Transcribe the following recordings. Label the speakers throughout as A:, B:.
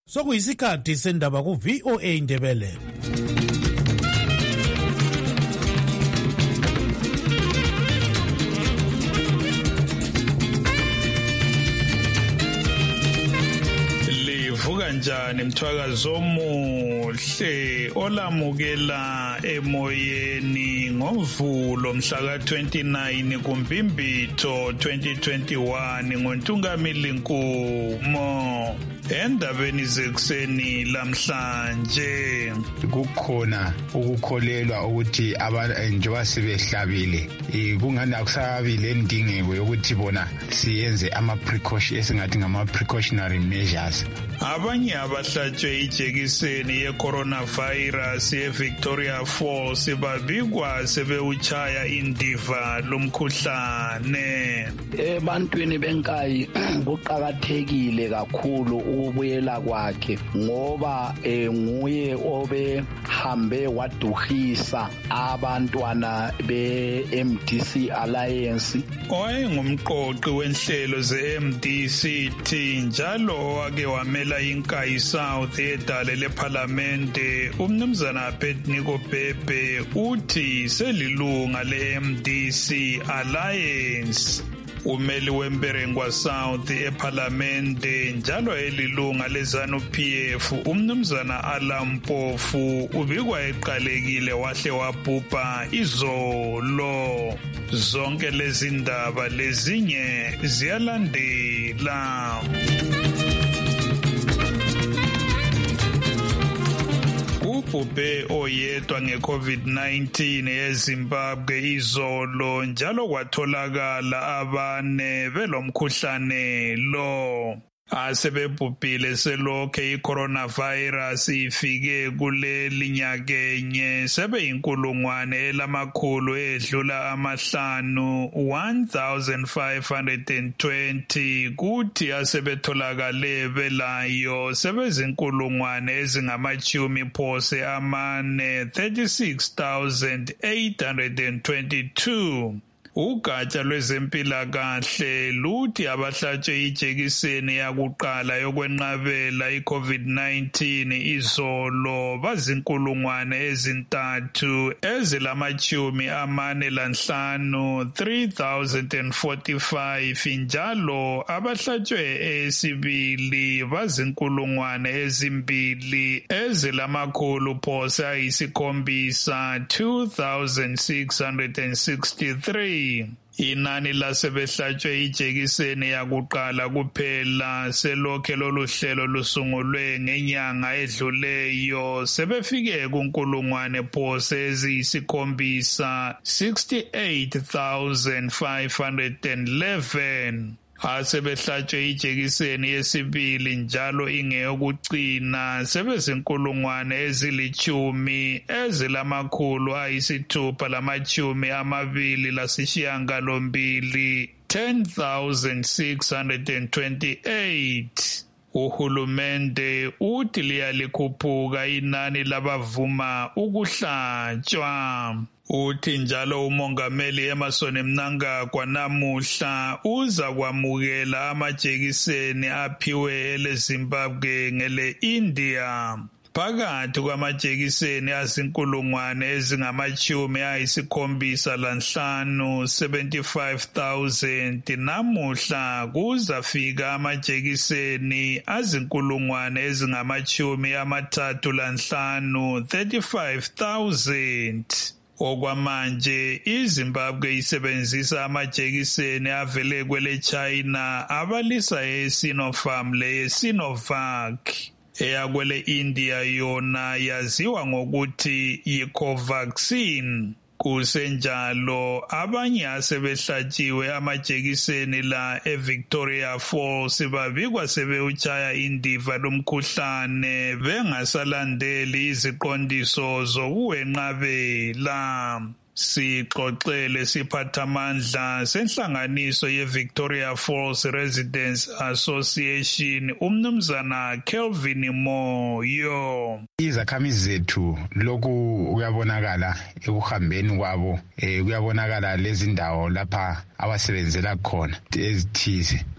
A: Sokuyisikhathi sendaba ku VOA Indebele.
B: Livuka njani mthwakazo omuhle olamukela emoyeni ngovulo mhla ka-29 kuMbimbitho 2021 ngoNtungamili Nkumo. Endabeni zekuseni lamhlanje
C: kukhona ukukholelwa ukuthi njengoba sebehlabile kungani akusabile indingeko yokuthi bona siyenze esingathi ngama-precautionary measures.
B: Abanye abahlatshwe ijekiseni ye-coronavirus ye-Victoria Falls babikwa sebewuchaya indiva lomkhuhlane.
D: Ebantwini benkayi kuqakathekile kakhulu ukubuyela kwakhe ngoba nguye obehambe waduhisa abantwana be-MDC Alliance.
B: Owayengumqoqi wenhlelo ze-MDCT njalo owake wamela inkayi South edale lephalamende umnumzana Abednego Bhebhe uthi selilunga le-MDC Alliance. Umeli wemperengwa South ephalamende njalo elilunga leZANU-PF umnumzana Alampofu ubikwa eqalekile wahle wabhubha izolo. Zonke lezi ndaba lezinye ziyalandela. Ubhubhe oyedwa nge-COVID-19 eZimbabwe izolo njalo kwatholakala abane belomkhuhlane lo. Asebebhubhile selokhe i-coronavirus ifike kuleli nyakenye sebeyinkulungwane elamakhulu edlula 1520 kuthi asebetholakale belayo sebezinkulungwane ezingamachumi phose amane 36,822. Ugatsha lwezempilakahle luthi abahlatshwe ijekiseni yakuqala yokwenqabela i-COVID-19 izolo bazinkulungwane ezintathu ezilamachumi amane lanhlanu 3,045 njalo abahlatshwe esibili bazinkulungwane ezimbili ezilamakhulu phose ayisikhombisa 2,663. Inani lasebehlatshwe ijekiseni yakuqala kuphela selokhe lolu hlelo lusungulwe ngenyanga edluleyo sebefike kunkulungwane phose eziyisikhombisa 68,511. Asebehlatshwe ijekiseni yesibili njalo ingeyokugcina sebezinkulungwane ezilitshumi ezilamakhulu ayisithupha lamachumi amabili lasishiyangalombili 10,628. Uhulumende uthi liyalikhuphuka inani labavuma ukuhlatshwa. Uthi njalo umongameli Emmerson Mnangagwa namuhla uza kwamukela amajekiseni aphiwe eleZimbabwe ngele India. Phakathi kwamajekiseni azinkulungwane ezingamachumi ayisikhombisa lanhlanu 75,000 namuhla kuzafika amajekiseni azinkulungwane ezingamachumi amathathu lanhlanu 35,000. Okwamanje iZimbabwe isebenzisa amajekiseni avele kwele China abalisa eSinopharm leSinovac. Eyakwele India yona yaziwa ngokuthi yiCovaxin. Kusenjalo abanye asebehlatshiwe amajekiseni la eVictoria Falls babikwa sebewuchaya indiva lomkhuhlane bengasalandeli iziqondiso zokuwenqabela. Sixoxele siphathamandla senhlanganiso yeVictoria Falls Residents Association umnumzana Kelvin Moyo.
C: Izakhamizi zethu lokhu kuyabonakala ekuhambeni kwabo kuyabonakala lezi ndawo lapha abasebenzela khona ezithize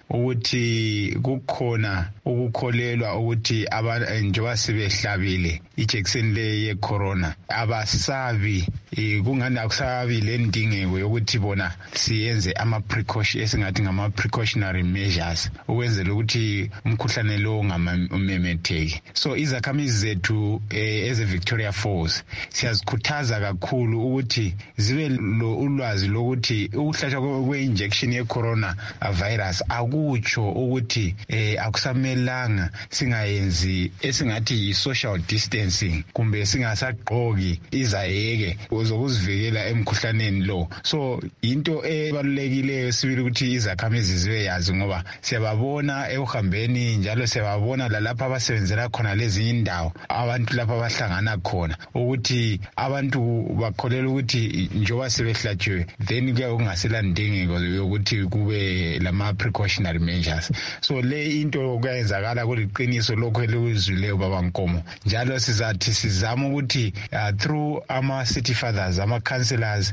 C: ukuthi kukhona ukukholelwa ukuthi njengoba sebehlabile ijekiseni le ye-corona abasabi kungani akusabi le ndingeko yokuthi bona siyenze esingathi ngama-precautionary measures ukwenzela ukuthi umkhuhlane lo ungamemetheki. So izakhamizi zethu eze-Victoria Falls siyazikhuthaza kakhulu ukuthi zibe ulwazi lokuthi ukuhlatshwa kwe-injection ye-corona virus akutsho ukuthi akusamelanga singayenzi esingathi yi-social distancing kumbe singasagqoki izayeke zokuzivikela emkhuhlaneni lo. So into ebalulekileyo sibili ukuthi izakhamizi zibe yazi ngoba siyababona ekuhambeni njalo siyababona lalapha abasebenzela khona lezi indawo abantu lapha abahlangana khona ukuthi abantu bakholela ukuthi njengoba sebehlatshiwe then kuya kungasela ndingeko yokuthi kube lama precautionary measures. So le into kuyenzakala kuliqiniso lokho elizwileyo baba Nkomo, njalo sizathi sizama ukuthi through ama city fathers ama councillors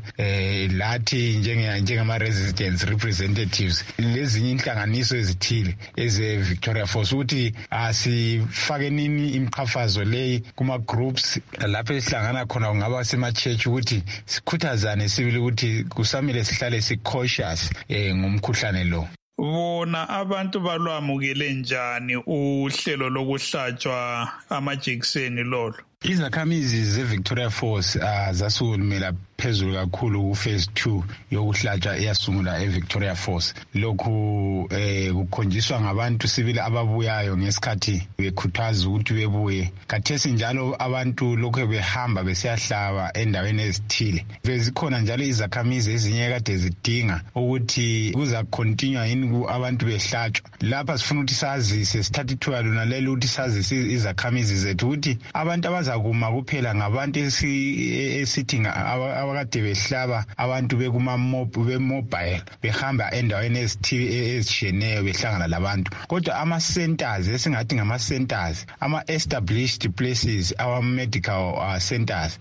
C: lathi njengama residents representatives lezinye inhlanganiso ezithile eze Victoria Falls ukuthi asifake nini imqhafazo leyi kuma groups lapho esihlangana khona kungaba sema church ukuthi sikhuthazane sibili ukuthi kusamele sihlale si-cautious ngomkhuhlane lo.
B: Bona abantu balwamukele njani uhlelo lokuhlatshwa amajekiseni lolo?
C: Izakhamizi ze-Victoria Falls zasukumela phezulu kakhulu ku-phase 2 yokuhlatshwa eyasungula e-Victoria Falls. Lokhu kukhonjiswa ngabantu sibili ababuyayo ngesikhathi bekhuthaza ukuthi bebuye. Khathesi njalo abantu lokho behamba besiyahlaba endaweni ezithile. Bezikhona njalo izakhamizi ezinye kade zidinga ukuthi kuzakontinue yini abantu behlatshwa. Lapha sifuna ukuthi sazise sithathe ithuba lona lelo ukuthi sazise izakhamizi zethu ukuthi abantu abazakuma kuphela ngabantu esithi abakade behlaba abantu be-mobile behamba endaweni ezitshiyeneyo behlangana labantu. Kodwa ama-centers esingathi ngama-centers ama-established places our medical centers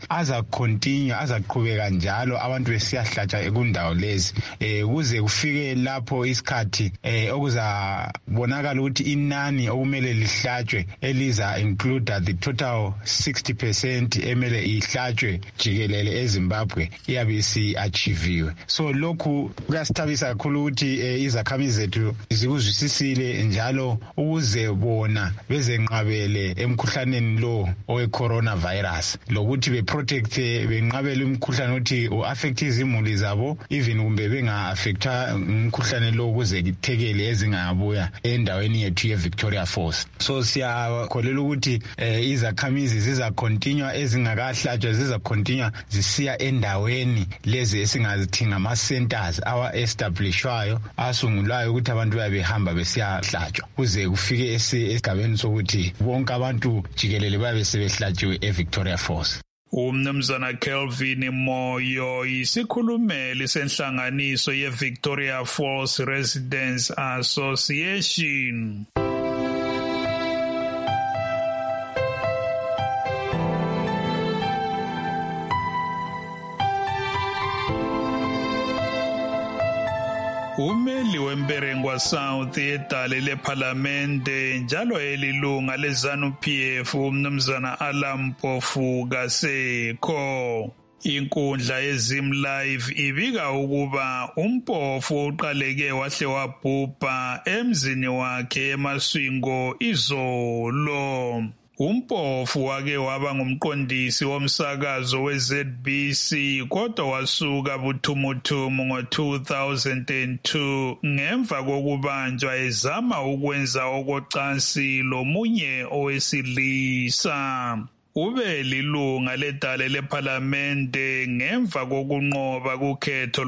C: azaqhubeka njalo abantu besiyahlatshwa kundawo lezi kuze kufike lapho isikhathi okuzabonakala ukuthi inani okumele lihlatshwe eliza include the total 60% emele ihlatshwe jikelele eZimbabwe iyabe si-achieviwe. So lokhu kuyasithabisa kakhulu ukuthi izakhamizi zethu zikuzwisisile njalo ukuze bona bezenqabele emkhuhlaneni lo owe-coronavirus lokuthi benqabele umkhuhlane ukuthi u-affect izimuli zabo even kumbe benga-affectwa umkhuhlane lo ukuze kuthekele ezingabuya endaweni yethu ye-Victoria Falls. So siyakholela ukuthi izakhamizi zizakontinue ezingakahlatshwa zizakontinue zisiya endaweni lezi esingazithi ngama-centers awa-establishwayo asungulwayo ukuthi abantu bayabehamba besiyahlatshwa kuze kufike esigabeni sokuthi bonke abantu jikelele babe sebehlatshiwe e-Victoria Falls.
B: Umnumzana Kelvin Moyo isikhulumeli senhlanganiso ye-Victoria Falls Residents Association. Umeli wemperengwa South edale lephalamende njalo elilunga leZANU-PF umnumzana Alampofu Kasekho. Inkundla yeZim Live ibika ukuba uMpofu uqaleke wahle wabhubha emzini wakhe eMaswingo izolo. uMpofu wake waba ngumqondisi womsakazo weZBC kodwa wasuka buthumuthumu ngo-2002 ngemva kokubanjwa ezama ukwenza okocansi lomunye owesilisa. Ube lilunga ledale lephalamende ngemva kokunqoba kukhetho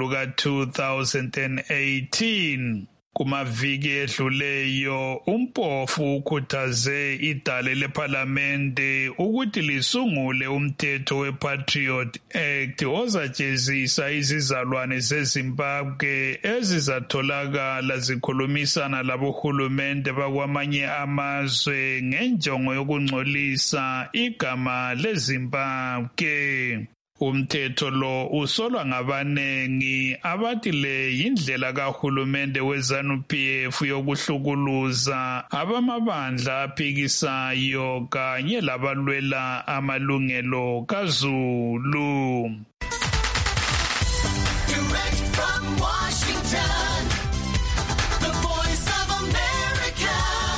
B: luka-2018. Kumaviki edluleyo uMpofu ukhuthaze idale lephalamende ukuthi lisungule umthetho wePatriot Act ozajezisa izizalwane zeZimbabwe ezizatholakala zikhulumisana labohulumende bakwamanye amazwe ngenjongo yokungcolisa igama leZimbabwe. Umthetho lo usolwa ngabanengi abathi le yindlela kahulumende weZANU-PF yokuhlukuluza abamabandla aphikisayo kanye labalwela amalungelo kaZulu.
E: Direct from Washington, the Voice of America,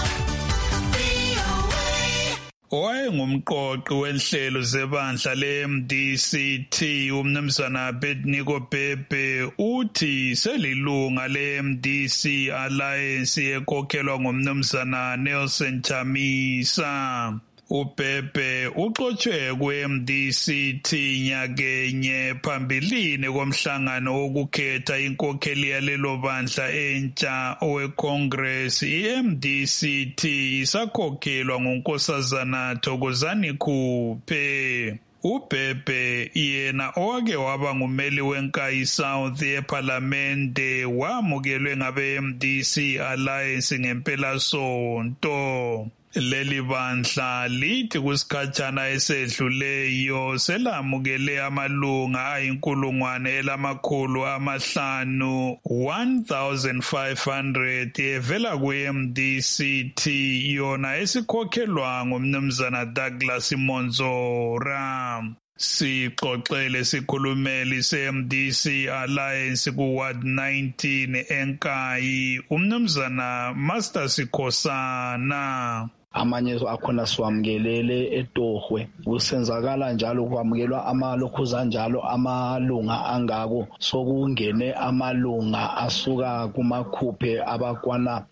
E: VOA.
B: Owayengumqoqi wenhlelo zebandla le-MDC-T umnumzana Bedniko Bhebhe uthi selilunga le-MDC Alliance ekhokhelwa ngumnumzana Nelson Chamisa. uBhebhe uxotshwe kwe-MDC-T nyakenye phambilini komhlangano wokukhetha inkokheli yalelo bandla entsha oweCongress. I-MDC-T isakhokhelwa ngunkosazana Thokozani Khuphe. uBhebhe yena owake waba ngumeli weNkayi South eParlamente wamukelwe ngabe-MDC Alliance ngempelasonto. Leli bandla lithi kusikhatshana esedluleyo selamukele amalunga ayinkulungwane 1500 evela kwe-MDC-T yona esikhokhelwa ngumnumzana Douglas Monzora. Sixoxele sikhulumeli se-MDC Alliance ku-Ward 19 eNkayi umnumzana Master Sikhosana.
D: Amanye akhona siwamukelele eTohwe kusenzakala njalo kwamukelwa amalokhuzana njalo amalunga angako sokungene amalunga asuka kumakhuphe abakwana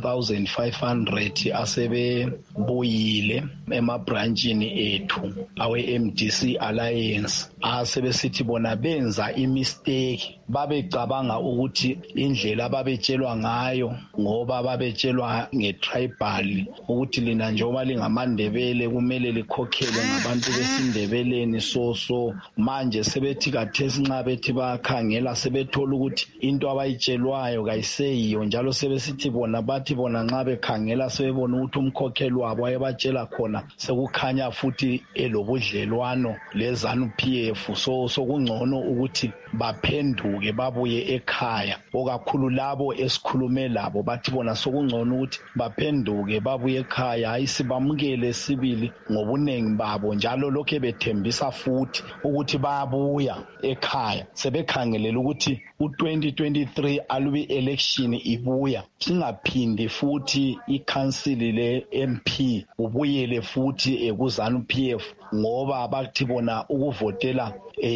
D: 1500 asebebuyile emabranchini ethu awe MDC Alliance asebesithi bona benza imistake babecabanga ukuthi indlela babetshelwa ngayo ngoba babetshelwa ngetribal ukuthi lina njengoba lingamandebele kumele likhokhele ngabantu besindebeleni so manje sebethi kathesi nxa bethi bakhangela sebethola ukuthi into abayitshelwayo kayiseyiyo njalo sebesithi bona bathi bona nxa bekhangela sebebona ukuthi umkhokheli wabo ayebatshela khona sekukhanya futhi elobudlelwano leZANU-PF so kungcono ukuthi baphenduke babuye ekhaya okakhulu labo esikhulume labo bathi bona sokungcono ukuthi baphenduke babuye ekhaya hayi sibamukele sibili ngobunengi babo njalo lokho bethembisa futhi ukuthi bayabuya ekhaya sebekhangelela ukuthi u2023 alubi election ibuya singaphindi futhi iCouncil le MP ubuyele futhi ekuZANU-PF ngoba bathi bona ukuvotela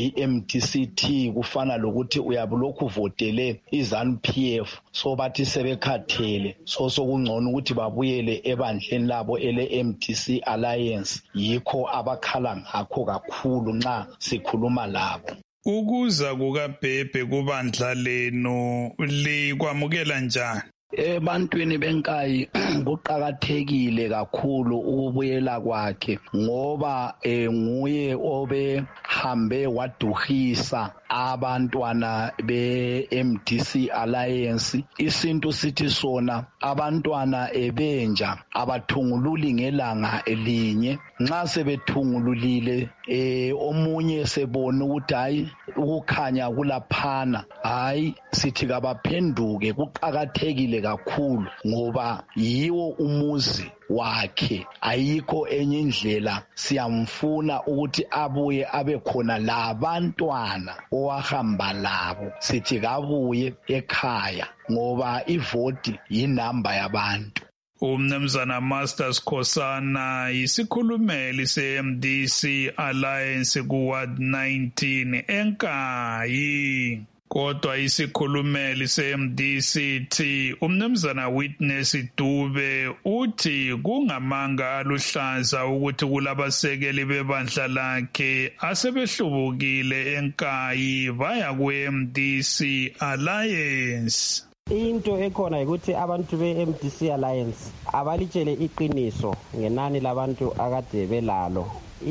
D: MDC-T kufana lokuthi uyabulokhu votele iZANU-PF so bathi sebekhathele so kungcono ukuthi babuyele ebandleni labo ele MDC Alliance yikho abakhala ngakho kakhulu nxa sikhuluma labo.
B: Ukuza kukaBhebhe kubandla lenu likwamukela njani?
D: Ebantwini benkayi kuqakathekile kakhulu ukubuyela kwakhe ngoba nguye obehambe waduhisa abantwana be-MDC Alliance. Isintu sithi sona abantwana ebenja abathungululi ngelanga elinye nxa sebethungululile omunye sebona ukuthi hayi ukukhanya kulaphana hayi sithi kabaphenduke. Kuqakathekile kakhulu ngoba yiwo umuzi wakhe ayikho enye indlela siyamfuna ukuthi abuye abe khona labantwana owahamba labo sithi kabuye ekhaya ngoba ivoti yinamba yabantu.
B: Umnumzana Master Sikhosana yisikhulumeli se-MDC Alliance ku-Ward 19 eNkayi. Kodwa isikhulumeli se-MDC-T umnumzana Witness Dube uthi kungamanga aluhlaza ukuthi kulabasekeli bebandla lakhe asebehlubukile eNkayi baya ku-MDC Alliance.
F: Into ekhona ukuthi abantu be-MDC Alliance abalitshele iqiniso ngenani labantu akade belalo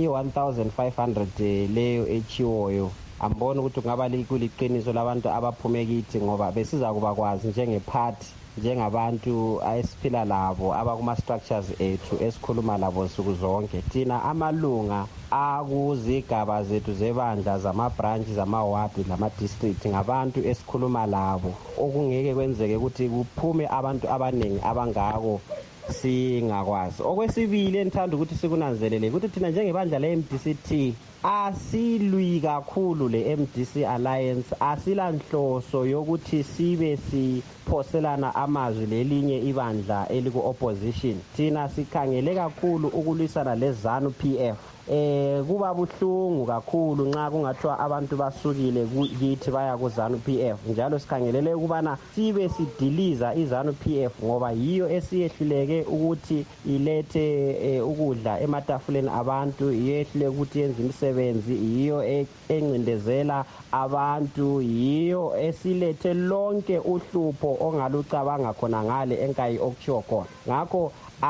F: i-1500 leyo echiwoyo. Ambona ukuthi kungaba kuliqiniso labantu abaphume kithi ngoba besiza kuba kwazi njengephathi njengabantu esiphila labo abakuma-structures ethu esikhuluma labo nsuku zonke. Thina amalunga akuzigaba zethu zebandla zamabranchi zamawadi lama-district ngabantu esikhuluma labo okungeke kwenzeke ukuthi kuphume abantu abaningi abangako singakwazi. Okwesibili enithanda ukuthi sikunanzelele ukuthi thina njengebandla le-MDC-T asilwi kakhulu le-MDC Alliance, asilanhloso yokuthi sibe siphoselana amazwi lelinye ibandla eliku-opposition. Thina sikhangele kakhulu ukulwisana le-ZANU PF. Kuba buhlungu kakhulu nxa kungathiwa abantu basukile kithi baya ku-ZANU PF, njalo sikhangelele ukubana sibe sidiliza i-ZANU PF ngoba yiyo esiyehluleke ukuthi ilethe ukudla ematafuleni abantu, yiyo ehluleke ukuthi yenze imisebenzi, yiyo encindezela abantu, yiyo esilethe lonke uhlupho ongalucabanga khona ngale enkayi okutshiwo khona. Ngakho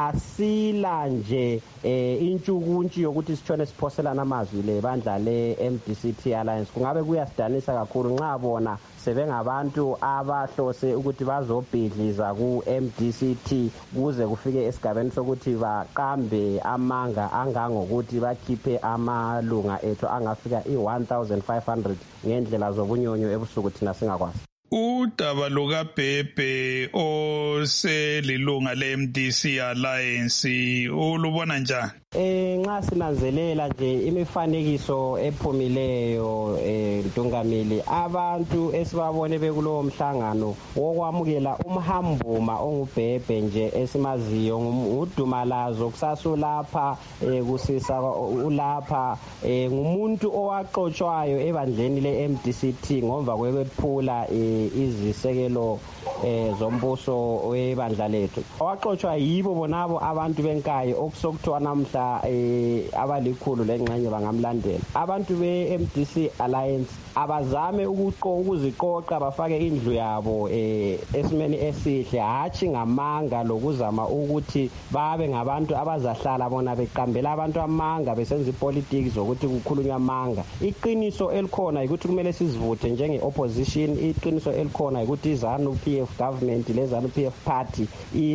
F: asila nje intshukuntshi yokuthi sitshone siphoselana amazwi lebandla le-MDC-T Alliance. Kungabe kuyasidanisa kakhulu nxa bona sebengabantu abahlose ukuthi bazobhidliza ku-MDC-T kuze kufike esigabeni sokuthi baqambe amanga angangokuthi bakhiphe amalunga ethu angafika i-1500 ngendlela zobunyonyo ebusuku thina singakwazi.
B: Udaba lukaBhebhe oselilunga le-MDC Alliance ulubona njani?
F: Nxa sinanzelela nje imifanekiso ephumileyo Ntungamili, abantu esibabone bekulowo mhlangano wokwamukela umhambuma onguBhebhe nje esimaziyo ngudumalazo kusasulapha kusisa ulapha ngumuntu owaxotshwayo ebandleni le-MDC-T ngomva kwephula izisekelo zombuso webandla lethu. Owaxotshwa yibo bonabo abantu benkayi okusokuthiwa namhla abalikhulu lengxenye bangamlandela. Abantu be-MDC Alliance abazame ukuziqoqa bafake indlu yabo esimeni esihle, hatshi ngamanga lokuzama ukuthi babe ngabantu abazahlala bona beqambela abantu amanga besenza ipolitiki zokuthi kukhulunywa amanga. Iqiniso elikhona ukuthi kumele sizivuthe njenge-opposition. Iqiniso elikhona ukuthi iZANU PF government leZANU PF party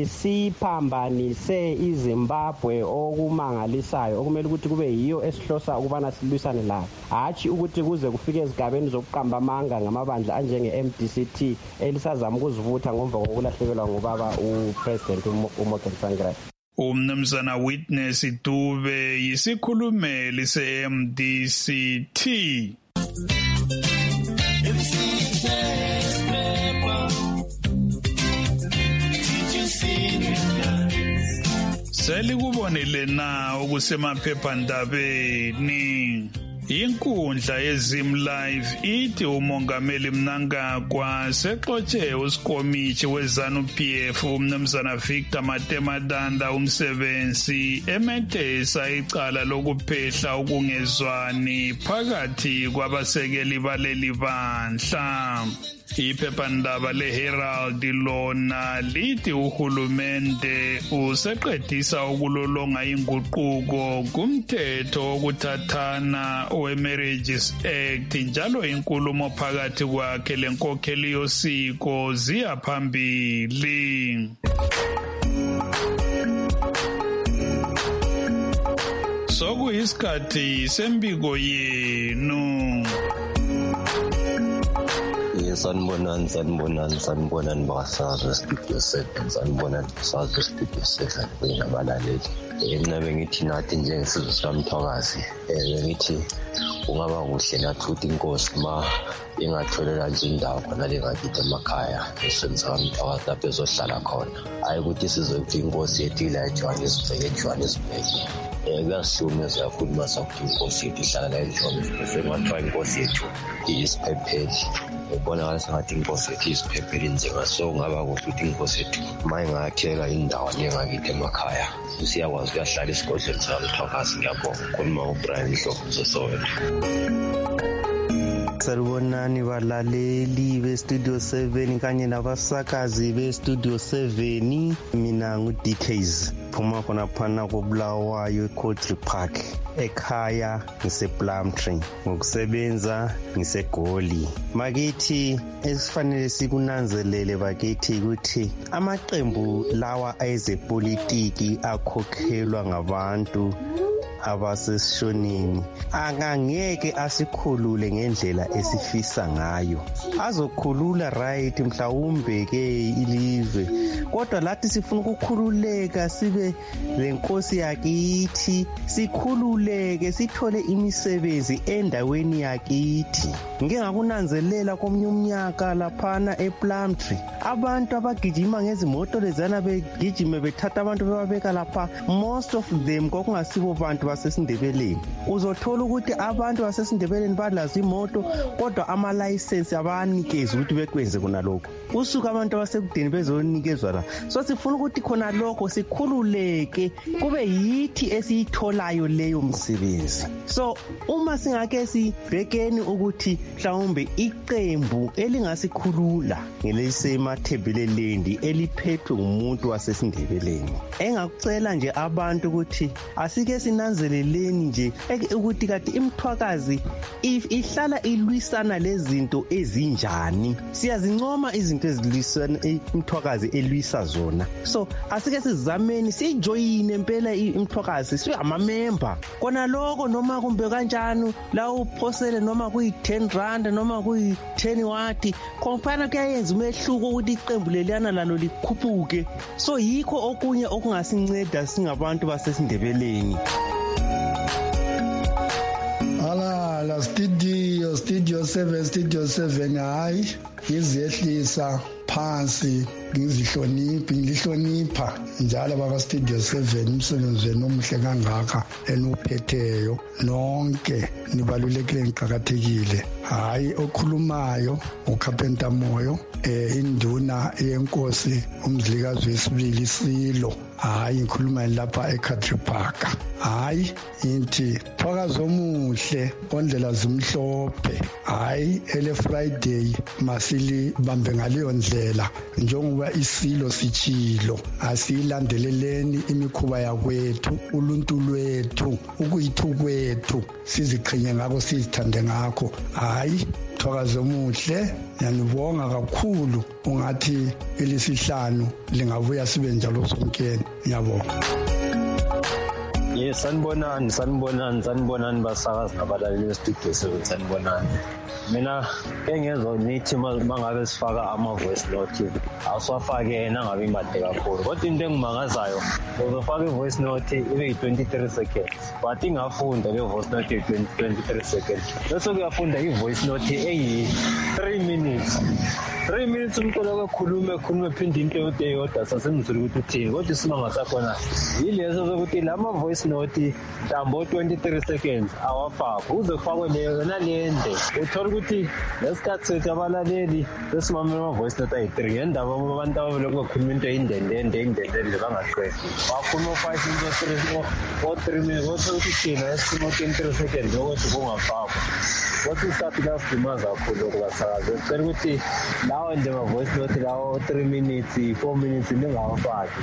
F: isiphambanise iZimbabwe okumangalisayo okumele ukuthi kube yiyo esihlosa ukubana silwisane layo, hatshi ukuthi kuze kufike ezigabeni zokuqamba amanga ngamabandla anjenge-MDC-T elisazama ukuzivutha ngomva kokulahlekelwa ngubaba uPresident uMorgan Tsvangirai.
B: Umnumzana Witness Dube yisikhulumeli se-MDC-T. Selikubonile na okusemaphephandabeni? Inkundla yeZim Live ithi umongameli Mnangagwa sexotshe usikomithi weZANU PF umnumzana Victor Matemadanda umsebenzi emethesa icala lokuphehla ukungezwani phakathi kwabasekeli baleli bandla. Iphephandaba leHerald lona lithi uhulumende useqedisa ukulolonga inguquko kumthetho wokuthathana we-Marriages Act njalo inkulumo phakathi kwakhe lenkokheli yosiko ziya phambili. Sokuyisikhathi sembiko yenu.
G: Sanibonani basazi Studio 7, sanibonani Studio 7 kunabalaleli. Mina bengithi nathi njengesizwe sikaMthwakazi bengithi kungaba kuhle nathi ukuthi inkosi ma ingatholela nje indawo khona lengakithi emakhaya esenzisa kaMthwakazi lapho ezohlala khona, hayi ukuthi sizokuthi inkosi yethu ila eJohannesburg. Kuyasihlumeza kakhulu masakuthi inkosi yethu ihlala la eJohannesburg, sengathiwa inkosi yethu iyisiphepheli. Ubona sengathi inkosi yethu iyisiphepheli njenga, so kungaba kuhle ukuthi inkosi yethu ma ingakhela indawo lengakithi emakhaya siyakwazi ukuyahlala esigodlweni sikaMthwakazi. Ngiyabonga. Khuluma uBrian Ndlovu Soweto.
H: Salibonani balaleli bestudio 7 kanye nabasakazi bestudio 7. Mina ngu-DKs phuma khona phana koBulawayo eCountry Park, ekhaya ngise-Plumtree, ngokusebenza ngiseGoli. Makithi esifanele sikunanzelele bakithi ukuthi amaqembu lawa ezepolitiki akhokhelwa ngabantu abasesishonini angangeke asikhulule ngendlela esifisa ngayo. Azokhulula right mhlawumbe ke ilizwe, kodwa lathi sifuna ukukhululeka sibe lenkosi yakithi, sikhululeke sithole imisebenzi endaweni yakithi. Ngike ngakunanzelela komnye umnyaka laphana ePlumtree, abantu abagijima ngezimoto lezana begijime bethatha abantu bebabeka lapha, most of them kokungasibo bantu basesindebeleni. Uzothola ukuthi abantu basesindebeleni balazo imoto kodwa ama-license abanikezi ukuthi bekwenze khona lokho. Usuka abantu abasekudeni bezonikezwa la. So sifuna ukuthi khona lokho sikhululeke, kube yithi esiyitholayo leyo msebenzi. So uma singake sibhekeni ukuthi mhlawumbe iqembu elingasikhulula ngelesemathebelelendi eliphethwe umuntu wasesindebeleni, engakucela nje abantu ukuthi asike sinanzeleleni nje ukuthi kati imthwakazi ihlala ilwisana lezinto ezinjani. Siyazincoma izinto ezilwisana imthwakazi elwisa zona. So asike sizameni sijoyine impela imthwakazi, sibe amamember kona lokho, noma kumbe kanjani la uphosele, noma kuyi10 rand noma kuyi10 wathi, khona kuyayenza umehluko ukuthi iqembu leliyana lalo likhuphuke. So yikho okunye okungasinceda singabantu basesindebeleni.
I: La studio 7 hayi ngizehlisa phansi, ngilihlonipha njalo baka studio 7 umsebenzi wenu omuhle kangaka enuphetheyo nonke nibalulekile ngiqhakathekile. Hayi okhulumayo uCarpenter Moyo, induna yenkosi umzilikazi wesibili Silo. Hayi ngikhuluma lapha eCountry Park. Hayi inthi phakazo omuhle ondlela zimhlophe. Hayi ele Friday masili bambe ngaleyo ndlela njengoba isilo sichilo. Asilandeleleni imikhuba yakwethu, uluntu lwethu, ukuyithu kwethu, siziqhinye ngakho, sizithande ngakho. Hayi phakazo omuhle, yanibonga kakhulu. Ungathi elisihlanu lingabuya sibe njalo sonkeni. Ngiyabonga.
G: Yes, sanibonani basakazi nabalaleli bestudio 7, sanibonani. Mina engezwe nithi mangabe sifaka ama-voice note asiwafake yena ngabe imade kakhulu, kodwa into engimangazayo uzofaka i-voice note ibe yi-23 seconds but ingafunda le voice note yi-23 seconds, bese kuyafunda i-voice note eyi-3 minutes. 3 minutes umntwana kakhulume phinde into eyodwa sasengizwile ukuthi uthini, kodwa isimanga sakhona yileso sokuthi lama voice note mhlambo 23 seconds awafakwa, uzofakwe leyo nalende. Uthola ukuthi lesikhathi sethu abalaleli sesimamela ama-voice note ayi-3 ngendaba abantu ababelokhu bakhuluma into eyindendende bangaqedi, bakhuluma 5 into 3 minutes, kodwa ukuthi thina esikhuluma 23 seconds ukuthi kungafakwa. Kodwa isikhathi lasidumaza kakhulu lokhu basakazi. Ngicela ukuthi lawo nje ama-voice note lawo 3 minutes 4 minutes ningawafaki.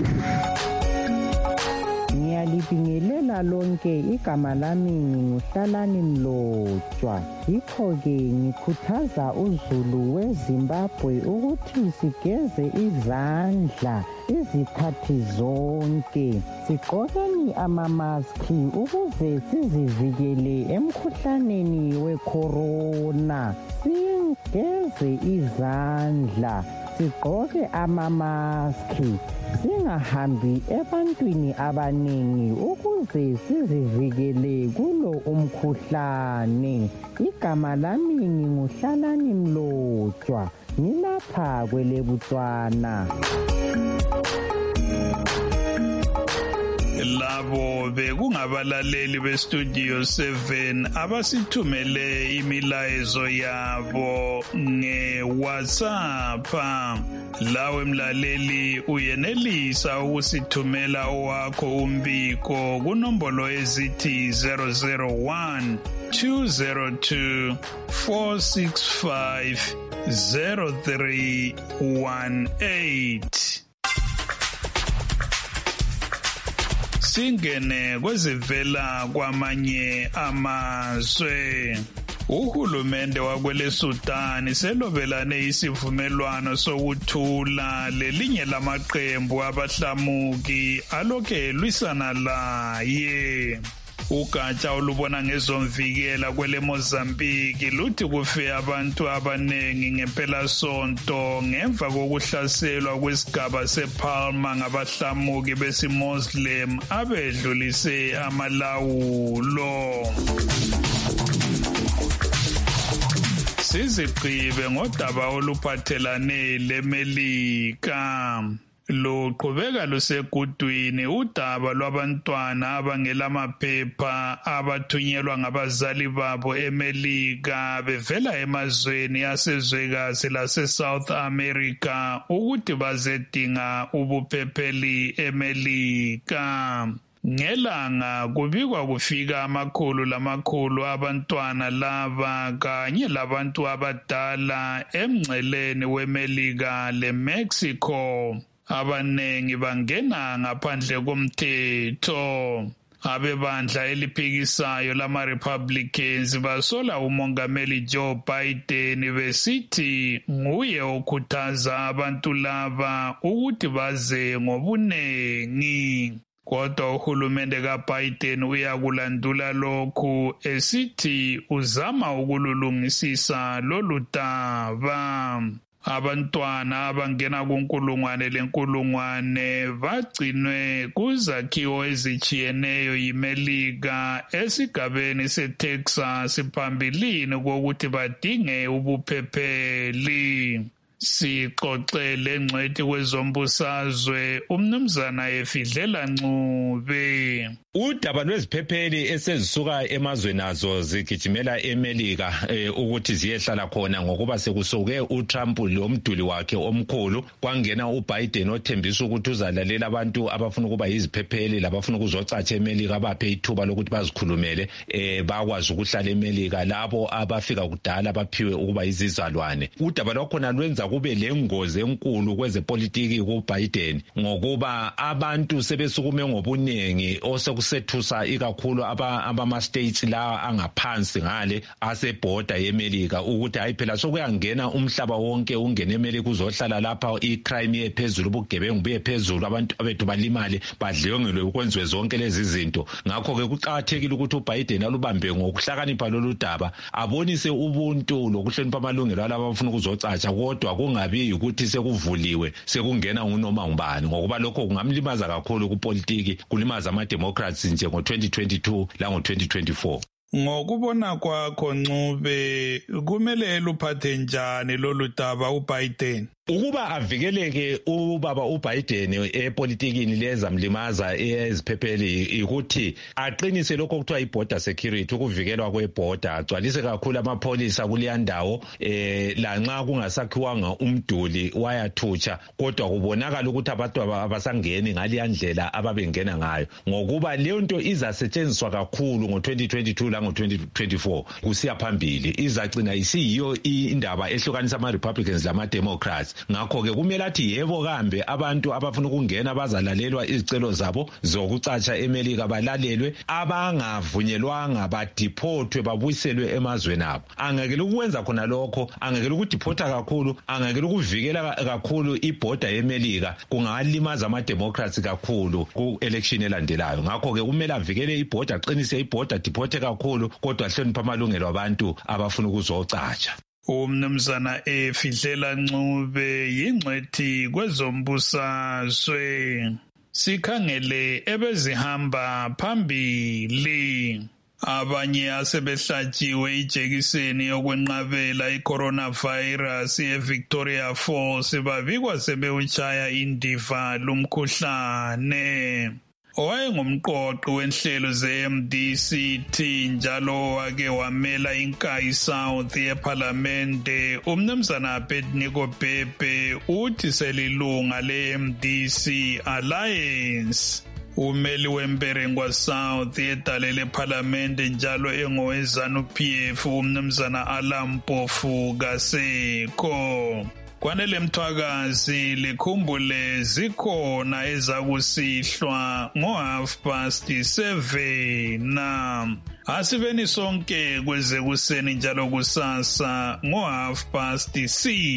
J: Ngiyalibingelela lonke, igama lami nguHlalani Mlotshwa. Yikho-ke ngikhuthaza uZulu weZimbabwe ukuthi sigeze izandla izikhathi zonke, sigqokeni amamaski ukuze sizivikele emkhuhlaneni wecorona. Sigeze izandla, sigqoke amamaski, singahambi ebantwini abaningi ukuze sizivikele kulo umkhuhlane. Igama lami nguHlalani Mlotshwa, ngilapha kweleBotswana.
B: labo bekungabalaleli bestudio 7 abasithumele imilayezo yabo nge-WhatsApp. Lawe mlaleli uyenelisa ukusithumela owakho umbiko kunombolo ezithi 001 202 465 0318. Singene kwezivela kwamanye amazwe. Uhulumende wakwele Sudan selobelane isivumelwano sokuthula lelinye lamaqembu abahlamuki alokhe lwisana laye. Ugatsha olubona ngezomvikela kwele Mozambique luthi kufe abantu abanengi ngempela sonto ngemva kokuhlaselwa kwesigaba sePalma ngabahlamuki besiMuslim abedlulise amalawulo. Sizigqibe ngodaba oluphathelane leMelika. Luqhubeka lusegudwini udaba lwabantwana abangelamaphepha abathunyelwa ngabazali babo eMelika bevela emazweni asezwekazi lase-South America ukuthi bazedinga ubuphepheli eMelika. Ngelanga kubikwa kufika amakhulu abantwana laba kanye labantu abadala emngceleni weMelika leMexico. Abanengi bangena ngaphandle komthetho. Abebandla eliphikisayo lama-Republicans basola umongameli Joe Biden besithi nguye okhuthaza abantu laba ukuthi baze ngobunengi. Kodwa uhulumende kaBiden uyakulandula lokhu esithi uzama ukululungisisa lolu daba. Abantwana abangena lenkulungwane bagcinwe kuzakhiwo ezitshiyeneyo yiMelika esigabeni seTexas phambilini kokuthi badinge ubuphepheli. Sixoxele ngcwethi kwezombusazwe umnumzana Efidlela Ncube.
K: Udaba lweziphepheli esezisuka emazweni azo zigijimela eMelika ukuthi ziyehlala khona ngokuba sekusuke uTrump lomduli wakhe omkhulu kwangena uBiden othembisa ukuthi uzalalela abantu abafuna ukuba yiziphepheli labafuna ukuzocatsha eMelika baphe ithuba lokuthi bazikhulumele bakwazi ukuhlala eMelika labo abafika kudala baphiwe ukuba izizalwane. Udaba lwakhona lwenza kube lengozi enkulu kwezepolitiki kuBiden ngokuba abantu sebesukume ngobunengi sethusa ikakhulu abama-states la angaphansi ngale asebhoda yeMelika ukuthi hayi phela sokuyangena umhlaba wonke ungene eMelika uzohlala lapha icrime yephezulu ubugebengu buyephezulu abantu abethu balimale badliyongelwe ukwenziwe zonke lezi zinto. Ngakho-ke kuqakathekile ukuthi uBiden alubambe ngokuhlakanipha lolu daba abonise ubuntu lokuhlonipha amalungelo alabo abafuna ukuzocatsha kodwa kungabi ukuthi sekuvuliwe sekungena unoma ngubani ngokuba lokho kungamlimaza kakhulu kupolitiki kulimaza ama-Democrats njengo-2022 lango-2024.
B: Ngokubona kwakho Ncube kumele luphathe njani lolu daba uBiden?
K: Ukuba avikeleke ubaba uBiden epolitikini lezamlimaza eziphepheli ukuthi aqinise lokho kuthiwa iborder security ukuvikelwa kweborder agcwalise kakhulu amapholisa kuleya ndawo lanxa kungasakhiwanga umduli wayathutsha kodwa kubonakala ukuthi abantu abasangeni ngaliya ndlela ababengena ngayo ngokuba leyo nto izasetshenziswa kakhulu ngo-2022 lango-2024 kusiya phambili izagcina isiyiyo indaba ehlukanisa ama-Republicans lama-Democrats. Ngakho-ke kumele athi yebo kambe abantu abafuna ukungena bazalalelwa izicelo zabo zokucatsha eMelika balalelwe abangavunyelwanga badiphothwe babuyiselwe emazweni abo. Angekele ukwenza khona lokho angekele ukudiphotha kakhulu angekele ukuvikela kakhulu ibhoda yeMelika kungalimaza ama-Democrats kakhulu ku-election elandelayo. Ngakho-ke kumele avikele ibhoda aqinise ibhoda diphothe kakhulu kodwa ahloniphe amalungelo abantu abafuna ukuzocatsha.
B: Umnumzana Efidlela Ncube yingcwethi kwezombusazwe. Sikhangele ebezihamba phambili. Abanye asebehlatshiwe ijekiseni yokwenqabela iCoronavirus eVictoria Falls babikwa sebewuchaya indiva lumkhuhlane. owayengumqoqi wenhlelo ze-MDCT njalo wake wamela iNkayi South yePhalamende, umnumzana Abednego Bhebhe uthi selilunga le-MDC Alliance. Umeli wemperengwa South yedale lePhalamende njalo engowezanu-PF umnumzana Alam Mpofu kasekho. Kwanele Mthwakazi likhumbule zikhona ezakusihlwa ngo7:30 na asiveni sonke kwezekuseni njalo kusasa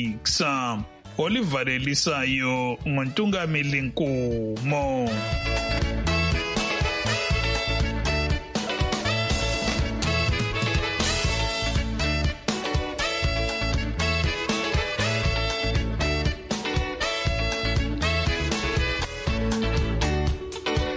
B: ngo6:30. Olivalelisayo ngoNtungamili Nkumo.